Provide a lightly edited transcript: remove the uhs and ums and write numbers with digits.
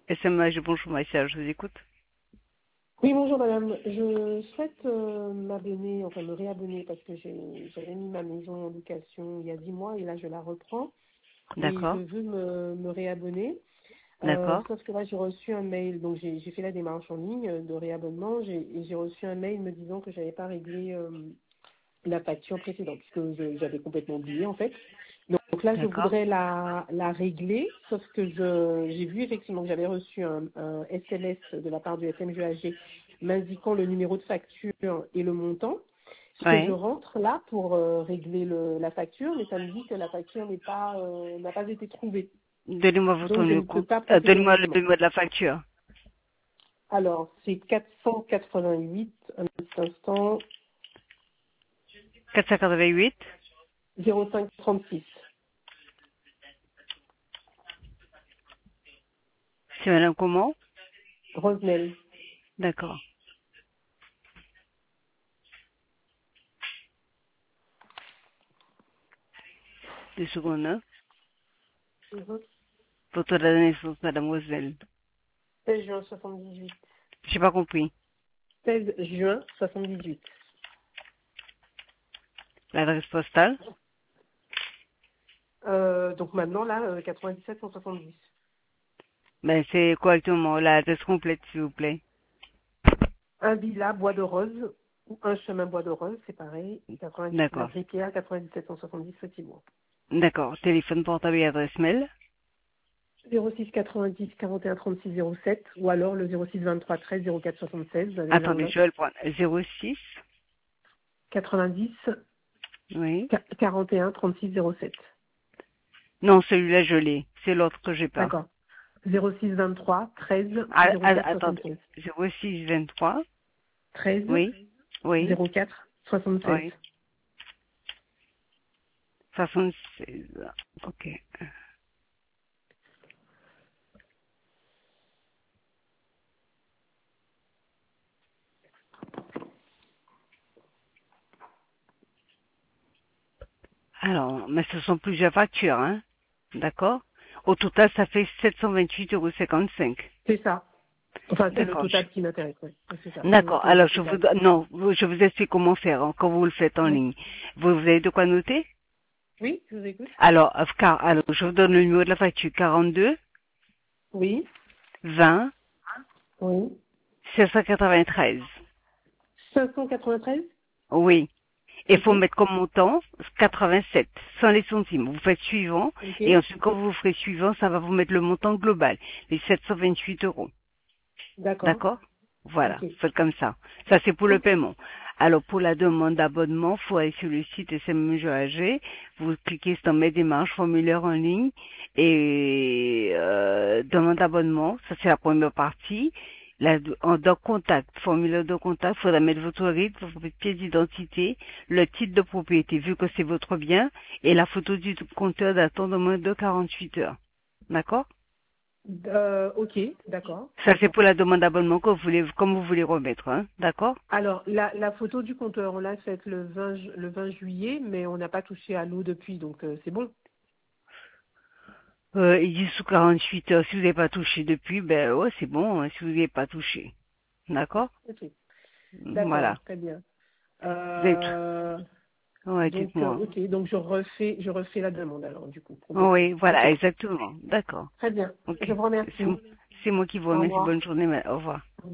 SMH, bonjour Maïssa, je vous écoute. Oui, bonjour madame. Je souhaite m'abonner, enfin me réabonner parce que j'avais mis ma maison en location il y a 10 mois et là je la reprends et je D'accord, veux me réabonner. d'accord, Sauf que là j'ai reçu un mail, donc j'ai fait la démarche en ligne de réabonnement et j'ai reçu un mail me disant que j'avais pas réglé la facture précédente puisque j'avais complètement oublié en fait. Donc là je d'accord, voudrais la régler, sauf que j'ai vu effectivement que j'avais reçu un SMS de la part du FMGAG m'indiquant le numéro de facture et le montant. Ce que je ouais. rentre là pour régler la facture, mais ça me dit que la facture n'a pas été trouvée. Donnez-moi votre Donc je ne numéro, peux pas procéder au donnez-moi le virement. numéro de la facture. Alors c'est 488, un petit instant, 488, 0536. c'est madame comment? Rosenel. D'accord. 2 secondes, hein. Mhm. Votre date de naissance, madame Rosel. 16 juin 78. J'ai pas compris. 16 juin 78. L'adresse postale? Donc maintenant, là, 97 170. Ben, c'est correctement l'adresse complète, s'il vous plaît. Un villa Bois de Rose ou un chemin Bois de Rose, c'est pareil. 90, la D'accord. Grippière, 97 170 Petit Bois. D'accord. Téléphone portable et adresse mail. 06 90 41 36 07 ou alors le 06 23 13 04 76, vous avez Attendez, l'agenda. je vais le prendre. 06, 90 oui. 41 36 07. Non, celui-là, je l'ai. C'est l'autre que j'ai pas. D'accord. 06 23 13 04 Attendez. 76. 06 23, 13 oui, oui, 04 76. oui. 76. Ok. Alors, mais ce sont plusieurs factures, hein. D'accord? Au total, ça fait 728,55 €. C'est ça. Enfin, c'est le D'accord. total qui m'intéresse, oui. Oui, c'est ça. D'accord. C'est le Alors, total. non, je vous explique comment faire hein, quand vous le faites en Oui. ligne. Vous avez de quoi noter? Oui, je vous écoute. Alors, je vous donne le numéro de la facture 42 Oui. 20 Oui. 793. 593. Oui. Et il Ok. faut mettre comme montant 87, sans les centimes. Vous faites suivant, Ok. et ensuite quand vous ferez suivant, ça va vous mettre le montant global, les 728 €. D'accord. D'accord? Voilà, Ok. faites comme ça. Ça, c'est pour le Ok. paiement. Alors, pour la demande d'abonnement, il faut aller sur le site SMGAG, vous cliquez sur mes démarches, formulaire en ligne, et demande d'abonnement, ça c'est la première partie. Dans contact, formulaire de contact, il faudra mettre votre RIB, votre pièce d'identité, le titre de propriété, vu que c'est votre bien, et la photo du compteur datant de moins de 48 heures. D'accord? Ok. D'accord. Ça, c'est pour la demande d'abonnement que vous voulez, comme vous voulez remettre, hein. D'accord? Alors, la photo du compteur, on l'a faite le 20 juillet, mais on n'a pas touché à l'eau depuis, donc c'est bon. Ils disent sous 48 heures. Si vous n'avez pas touché depuis, ben ouais, c'est bon, hein, si vous n'avez pas touché. D'accord? Ok. D'accord. Voilà. Très bien. Vous êtes... Ouais, Donc, dites-moi. ok. Donc, je refais la demande alors, du coup, pour Oh, demain. oui, Ok. voilà, exactement. D'accord. Très bien. Ok. Je vous C'est remercie. c'est moi qui vous Au remercie. revoir. Bonne journée. Au revoir.